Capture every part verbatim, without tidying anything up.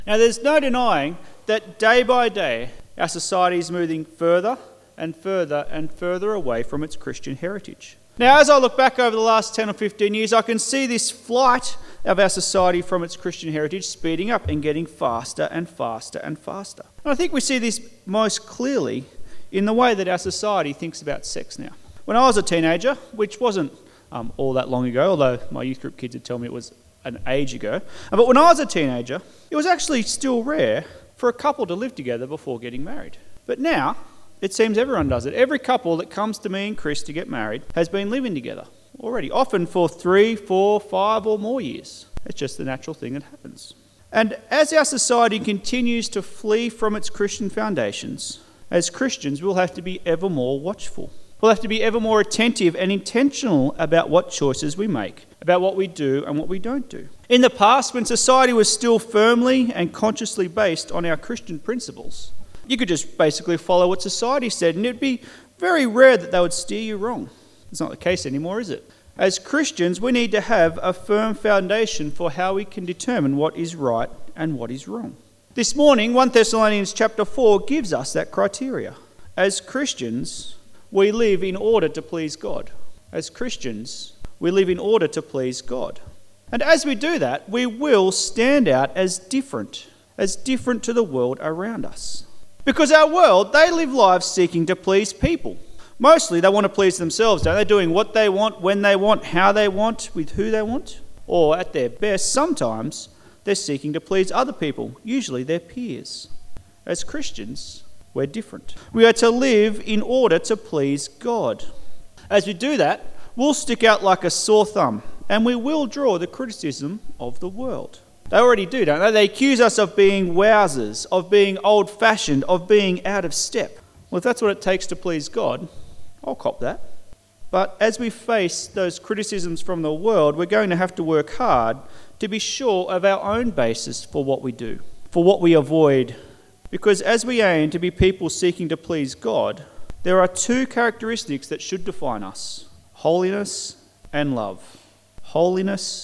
Now, there's no denying that day by day our society is moving further and further and further away from its Christian heritage. Now, as I look back over the last ten or fifteen years, I can see this flight of our society from its Christian heritage speeding up and getting faster and faster and faster. And I think we see this most clearly in the way that our society thinks about sex now. When I was a teenager, which wasn't um, all that long ago, although my youth group kids would tell me it was an age ago, but when I was a teenager, it was actually still rare for a couple to live together before getting married. But now, it seems everyone does it. Every couple that comes to me and Chris to get married has been living together already, often for three, four, five or more years. It's just the natural thing that happens. And as our society continues to flee from its Christian foundations, as Christians, we'll have to be ever more watchful. We'll have to be ever more attentive and intentional about what choices we make, about what we do and what we don't do. In the past, when society was still firmly and consciously based on our Christian principles, you could just basically follow what society said, and it'd be very rare that they would steer you wrong. It's not the case anymore, is it? As Christians, we need to have a firm foundation for how we can determine what is right and what is wrong. This morning, First Thessalonians chapter four gives us that criteria. As Christians, we live in order to please God. As Christians, we live in order to please God. And as we do that, we will stand out as different, as different to the world around us. Because our world, they live lives seeking to please people. Mostly they want to please themselves, don't they? Doing what they want, when they want, how they want, with who they want. Or at their best, sometimes they're seeking to please other people, usually their peers. As Christians, we're different. We are to live in order to please God. As we do that, we'll stick out like a sore thumb, and we will draw the criticism of the world. They already do, don't they? They accuse us of being wowsers, of being old-fashioned, of being out of step. Well, if that's what it takes to please God, I'll cop that. But as we face those criticisms from the world, we're going to have to work hard to be sure of our own basis for what we do, for what we avoid. Because as we aim to be people seeking to please God, there are two characteristics that should define us: holiness and love. Holiness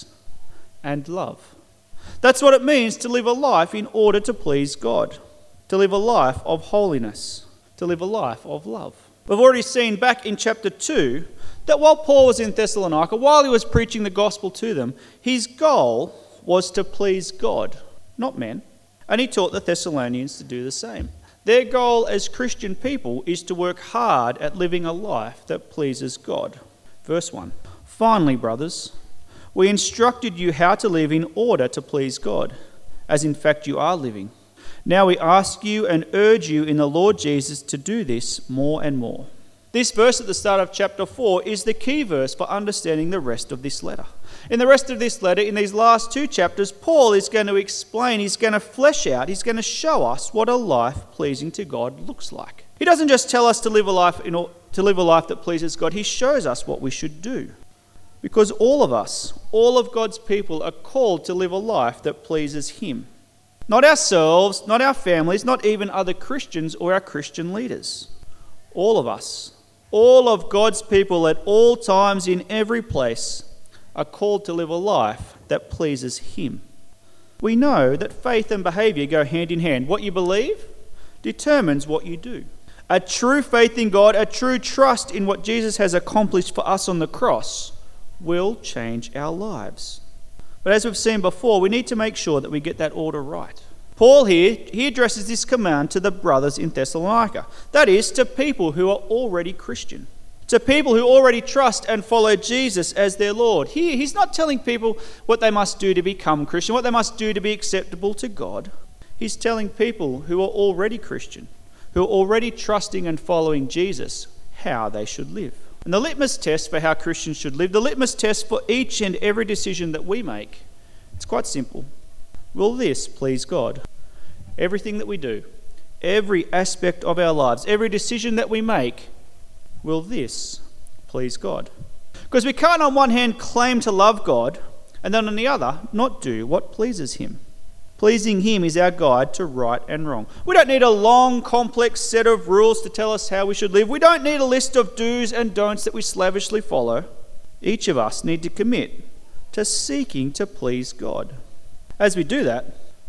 and love. That's what it means to live a life in order to please God, to live a life of holiness, to live a life of love. We've already seen back in chapter two that while Paul was in Thessalonica, while he was preaching the gospel to them, his goal was to please God, not men. And he taught the Thessalonians to do the same. Their goal as Christian people is to work hard at living a life that pleases God. Verse one, "Finally, brothers, we instructed you how to live in order to please God, as in fact you are living. Now we ask you and urge you in the Lord Jesus to do this more and more." This verse at the start of chapter four is the key verse for understanding the rest of this letter. In the rest of this letter, in these last two chapters, Paul is going to explain, he's going to flesh out, he's going to show us what a life pleasing to God looks like. He doesn't just tell us to live a life in, to live a life that pleases God, he shows us what we should do. Because all of us, all of God's people are called to live a life that pleases him. Not ourselves, not our families, not even other Christians or our Christian leaders. All of us, all of God's people at all times in every place are called to live a life that pleases him. We know that faith and behaviour go hand in hand. What you believe determines what you do. A true faith in God, a true trust in what Jesus has accomplished for us on the cross will change our lives. But as we've seen before, we need to make sure that we get that order right. Paul here, he addresses this command to the brothers in Thessalonica. That is, to people who are already Christian. To people who already trust and follow Jesus as their Lord. Here, he's not telling people what they must do to become Christian, what they must do to be acceptable to God. He's telling people who are already Christian, who are already trusting and following Jesus, how they should live. And the litmus test for how Christians should live, the litmus test for each and every decision that we make, it's quite simple. Will this please God? Everything that we do, every aspect of our lives, every decision that we make, will this please God? Because we can't on one hand claim to love God and then on the other not do what pleases him. Pleasing him is our guide to right and wrong. We don't need a long, complex set of rules to tell us how we should live. We don't need a list of do's and don'ts that we slavishly follow. Each of us need to commit to seeking to please God. As we do that,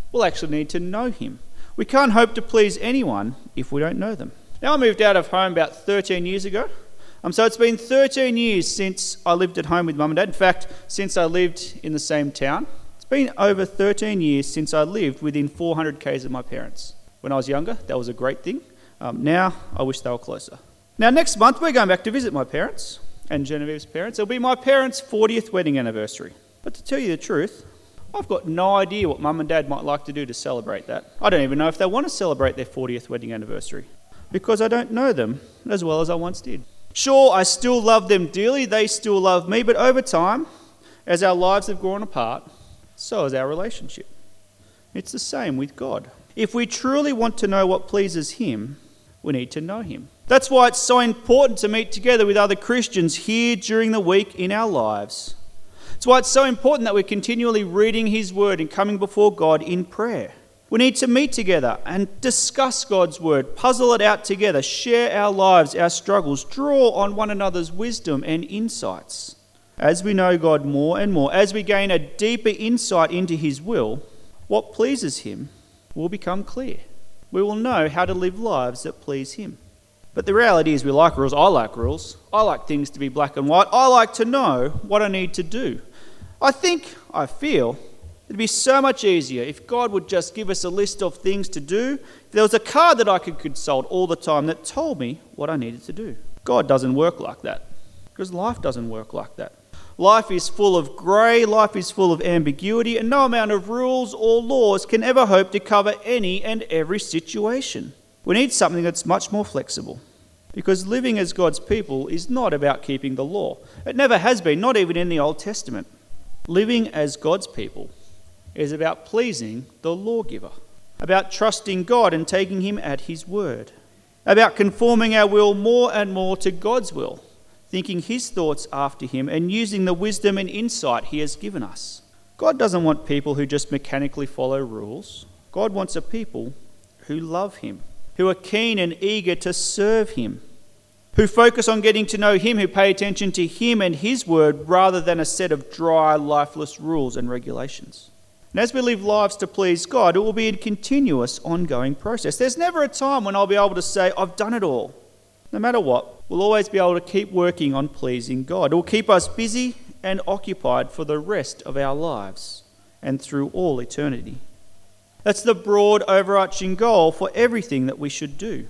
we'll actually need to know him. We can't hope to please anyone if we don't know them. Now, I moved out of home about thirteen years ago. Um, so it's been thirteen years since I lived at home with mum and dad. In fact, since I lived in the same town. It's been over thirteen years since I lived within four hundred kays of my parents. When I was younger, that was a great thing. Um, now, I wish they were closer. Now, next month, we're going back to visit my parents and Genevieve's parents. It'll be my parents' fortieth wedding anniversary. But to tell you the truth, I've got no idea what mum and dad might like to do to celebrate that. I don't even know if they want to celebrate their fortieth wedding anniversary, because I don't know them as well as I once did. Sure, I still love them dearly, they still love me, but over time, as our lives have grown apart, so has our relationship. It's the same with God. If we truly want to know what pleases him, we need to know him. That's why it's so important to meet together with other Christians here during the week in our lives. It's why it's so important that we're continually reading his word and coming before God in prayer. We need to meet together and discuss God's word, puzzle it out together, share our lives, our struggles, draw on one another's wisdom and insights. As we know God more and more, as we gain a deeper insight into his will, what pleases him will become clear. We will know how to live lives that please him. But the reality is we like rules. I like rules. I like things to be black and white. I like to know what I need to do. I think, I feel, it'd be so much easier if God would just give us a list of things to do. If there was a card that I could consult all the time that told me what I needed to do. God doesn't work like that, because life doesn't work like that. Life is full of grey, life is full of ambiguity, and no amount of rules or laws can ever hope to cover any and every situation. We need something that's much more flexible, because living as God's people is not about keeping the law. It never has been, not even in the Old Testament. Living as God's people is about pleasing the lawgiver, about trusting God and taking him at his word, about conforming our will more and more to God's will, thinking his thoughts after him and using the wisdom and insight he has given us. God doesn't want people who just mechanically follow rules. God wants a people who love him, who are keen and eager to serve him, who focus on getting to know him, who pay attention to him and his word rather than a set of dry, lifeless rules and regulations. And as we live lives to please God, it will be a continuous, ongoing process. There's never a time when I'll be able to say, I've done it all. No matter what, we'll always be able to keep working on pleasing God. It will keep us busy and occupied for the rest of our lives and through all eternity. That's the broad, overarching goal for everything that we should do.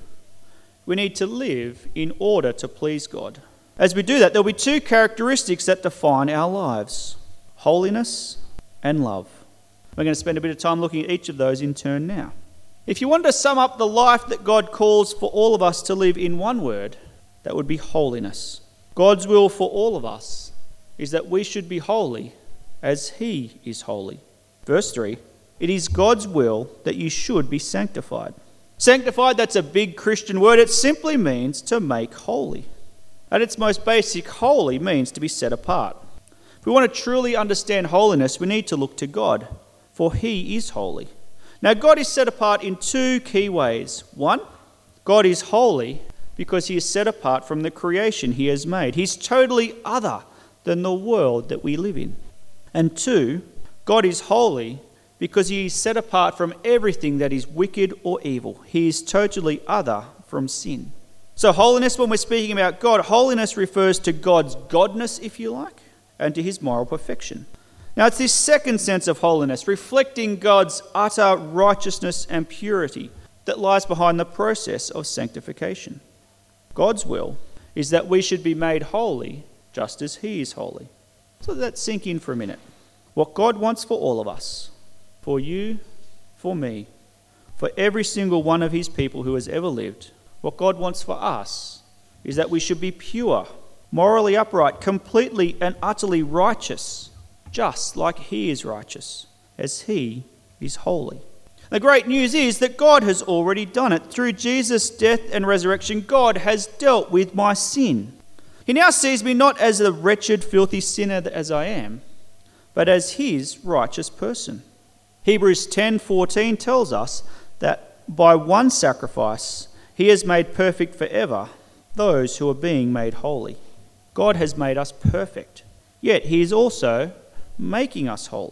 We need to live in order to please God. As we do that, there'll be two characteristics that define our lives: holiness and love. We're going to spend a bit of time looking at each of those in turn now. If you wanted to sum up the life that God calls for all of us to live in one word, that would be holiness. God's will for all of us is that we should be holy as he is holy. Verse three, it is God's will that you should be sanctified. Sanctified, that's a big Christian word. It simply means to make holy. At its most basic, holy means to be set apart. If we want to truly understand holiness, we need to look to God, for he is holy. Now, God is set apart in two key ways. One, God is holy because he is set apart from the creation he has made. He's totally other than the world that we live in. And two, God is holy because he is set apart from everything that is wicked or evil. He is totally other from sin. So holiness, when we're speaking about God, holiness refers to God's godness, if you like, and to his moral perfection. Now, it's this second sense of holiness, reflecting God's utter righteousness and purity, that lies behind the process of sanctification. God's will is that we should be made holy just as he is holy. So let that sink in for a minute. What God wants for all of us, for you, for me, for every single one of his people who has ever lived, what God wants for us is that we should be pure, morally upright, completely and utterly righteous, just like he is righteous, as he is holy. The great news is that God has already done it. Through Jesus' death and resurrection, God has dealt with my sin. He now sees me not as a wretched, filthy sinner as I am, but as his righteous person. Hebrews ten fourteen tells us that by one sacrifice he has made perfect forever those who are being made holy. God has made us perfect, yet he is also making us holy.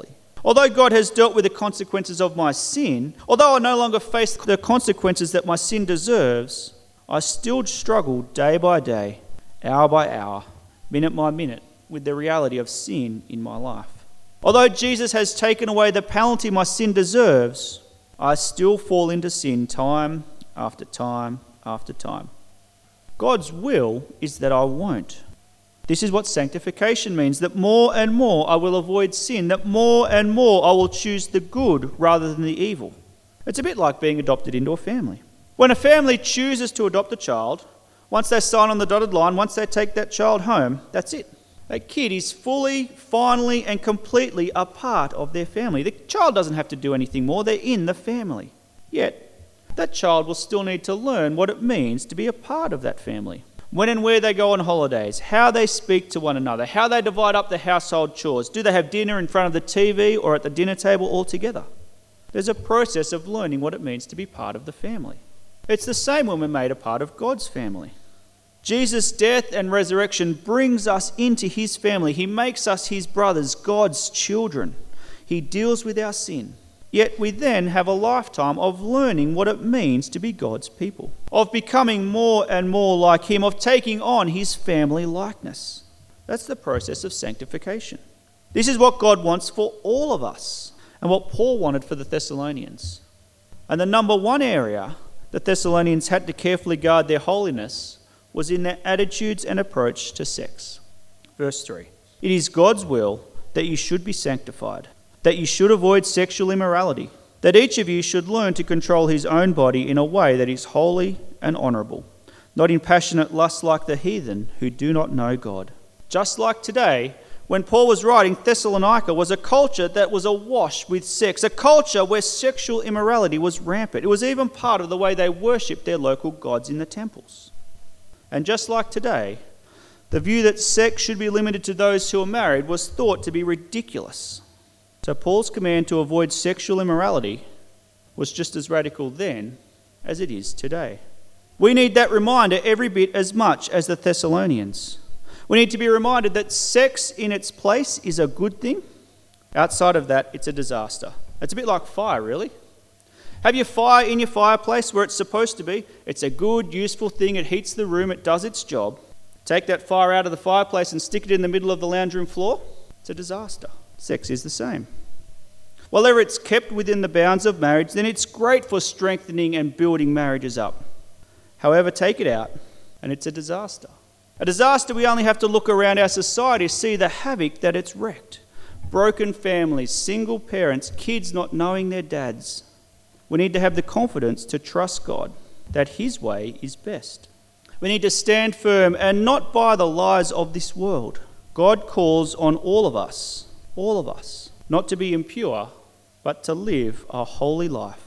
Although God has dealt with the consequences of my sin, although I no longer face the consequences that my sin deserves, I still struggle day by day, hour by hour, minute by minute, with the reality of sin in my life. Although Jesus has taken away the penalty my sin deserves, I still fall into sin time after time after time. God's will is that I won't. This is what sanctification means, that more and more I will avoid sin, that more and more I will choose the good rather than the evil. It's a bit like being adopted into a family. When a family chooses to adopt a child, once they sign on the dotted line, once they take that child home, that's it. That kid is fully, finally, and completely a part of their family. The child doesn't have to do anything more. They're in the family. Yet, that child will still need to learn what it means to be a part of that family. When and where they go on holidays, how they speak to one another, how they divide up the household chores. Do they have dinner in front of the T V or at the dinner table all together? There's a process of learning what it means to be part of the family. It's the same when we're made a part of God's family. Jesus' death and resurrection brings us into his family. He makes us his brothers, God's children. He deals with our sin. Yet we then have a lifetime of learning what it means to be God's people, of becoming more and more like him, of taking on his family likeness. That's the process of sanctification. This is what God wants for all of us and what Paul wanted for the Thessalonians. And the number one area the Thessalonians had to carefully guard their holiness was in their attitudes and approach to sex. Verse three. It is God's will that you should be sanctified, that you should avoid sexual immorality, that each of you should learn to control his own body in a way that is holy and honourable, not in passionate lust like the heathen who do not know God. Just like today, when Paul was writing, Thessalonica was a culture that was awash with sex, a culture where sexual immorality was rampant. It was even part of the way they worshipped their local gods in the temples. And just like today, the view that sex should be limited to those who are married was thought to be ridiculous. So Paul's command to avoid sexual immorality was just as radical then as it is today. We need that reminder every bit as much as the Thessalonians. We need to be reminded that sex in its place is a good thing. Outside of that, it's a disaster. It's a bit like fire, really. Have your fire in your fireplace where it's supposed to be. It's a good, useful thing. It heats the room. It does its job. Take that fire out of the fireplace and stick it in the middle of the lounge room floor. It's a disaster. Sex is the same. Whenever it's kept within the bounds of marriage, then it's great for strengthening and building marriages up. However, take it out, and it's a disaster. A disaster we only have to look around our society to see the havoc that it's wrecked. Broken families, single parents, kids not knowing their dads. We need to have the confidence to trust God that his way is best. We need to stand firm and not by the lies of this world. God calls on all of us, all of us, not to be impure, but to live a holy life.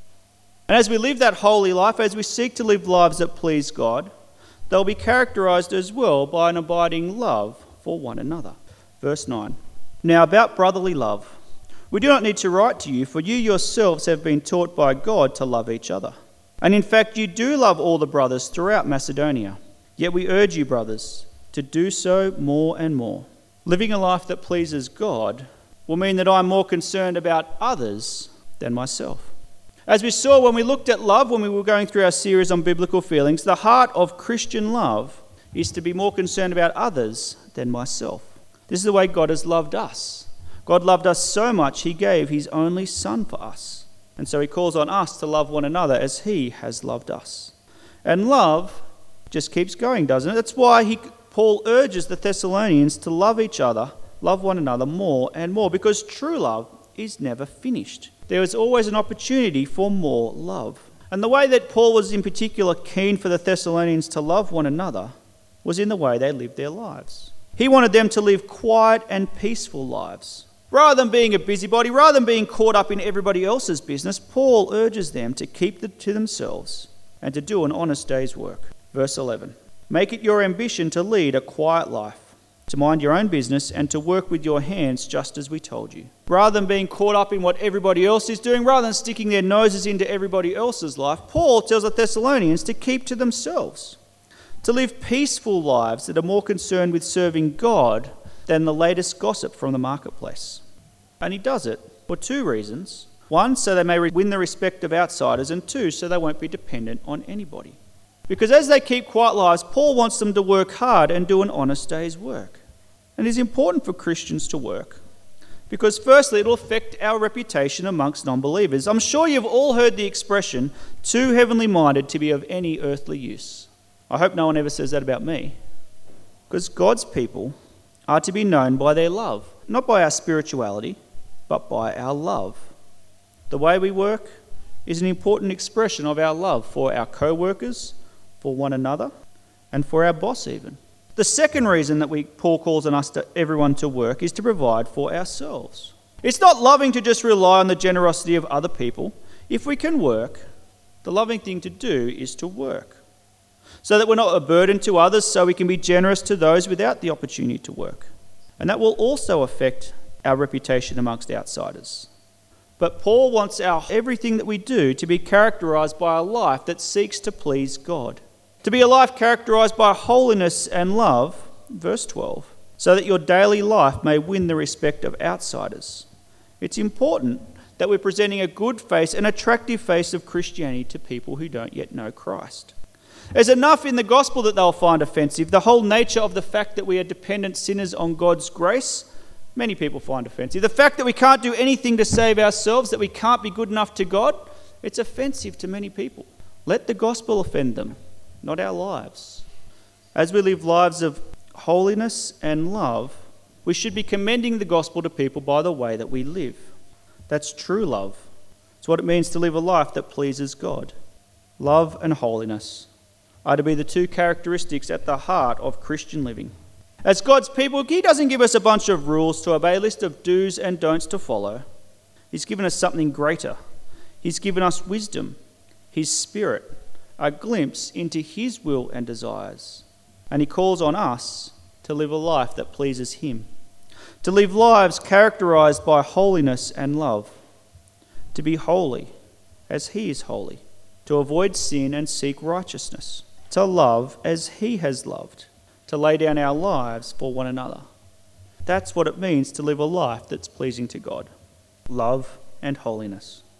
And as we live that holy life, as we seek to live lives that please God, they'll be characterised as well by an abiding love for one another. Verse nine. Now about brotherly love. We do not need to write to you, for you yourselves have been taught by God to love each other. And in fact, you do love all the brothers throughout Macedonia. Yet we urge you, brothers, to do so more and more. Living a life that pleases God will mean that I'm more concerned about others than myself. As we saw when we looked at love, when we were going through our series on biblical feelings, the heart of Christian love is to be more concerned about others than myself. This is the way God has loved us. God loved us so much, he gave his only Son for us. And so he calls on us to love one another as he has loved us. And love just keeps going, doesn't it? That's why he, Paul urges the Thessalonians to love each other, love one another more and more, because true love is never finished. There is always an opportunity for more love. And the way that Paul was in particular keen for the Thessalonians to love one another was in the way they lived their lives. He wanted them to live quiet and peaceful lives. Rather than being a busybody, rather than being caught up in everybody else's business, Paul urges them to keep it to themselves and to do an honest day's work. Verse eleven. Make it your ambition to lead a quiet life, to mind your own business and to work with your hands just as we told you. Rather than being caught up in what everybody else is doing, rather than sticking their noses into everybody else's life, Paul tells the Thessalonians to keep to themselves, to live peaceful lives that are more concerned with serving God than the latest gossip from the marketplace. And he does it For two reasons. One, so they may win the respect of outsiders, and two, so they won't be dependent on anybody. Because as they keep quiet lives, Paul wants them to work hard and do an honest day's work. And it is important for Christians to work. Because firstly, it will affect our reputation amongst non-believers. I'm sure you've all heard the expression, too heavenly minded to be of any earthly use. I hope no one ever says that about me. Because God's people are to be known by their love, not by our spirituality, but by our love. The way we work is an important expression of our love for our co-workers, for one another, and for our boss even. The second reason that we, Paul calls on us, to, everyone to work, is to provide for ourselves. It's not loving to just rely on the generosity of other people. If we can work, the loving thing to do is to work, so that we're not a burden to others, so we can be generous to those without the opportunity to work. And that will also affect our reputation amongst outsiders. But Paul wants our everything that we do to be characterised by a life that seeks to please God. To be a life characterised by holiness and love, verse twelve, so that your daily life may win the respect of outsiders. It's important that we're presenting a good face, an attractive face of Christianity to people who don't yet know Christ. There's enough in the gospel that they'll find offensive. The whole nature of the fact that we are dependent sinners on God's grace, many people find offensive. The fact that we can't do anything to save ourselves, that we can't be good enough to God, it's offensive to many people. Let the gospel offend them, not our lives. As we live lives of holiness and love, we should be commending the gospel to people by the way that we live. That's true love. It's what it means to live a life that pleases God. Love and holiness are to be the two characteristics at the heart of Christian living. As God's people, He doesn't give us a bunch of rules to obey, a list of do's and don'ts to follow. He's given us something greater. He's given us wisdom, His Spirit, a glimpse into His will and desires. And He calls on us to live a life that pleases Him, to live lives characterised by holiness and love, to be holy as He is holy, to avoid sin and seek righteousness, to love as He has loved, to lay down our lives for one another. That's what it means to live a life that's pleasing to God. Love and holiness.